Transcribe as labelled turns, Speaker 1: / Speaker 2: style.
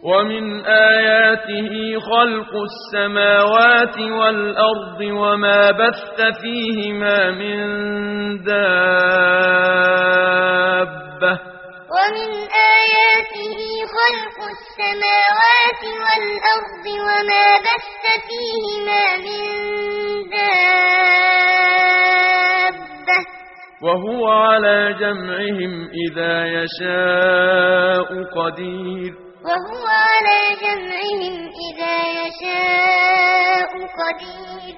Speaker 1: ومن آياته خلق السماوات والأرض وما بث فيهما من دابة
Speaker 2: ومن آياته خلق السماوات والأرض وما بث فيهما من دابة
Speaker 1: وهو على جمعهم إذا يشاء قدير
Speaker 2: وهو على جمعهم إذا يشاء قدير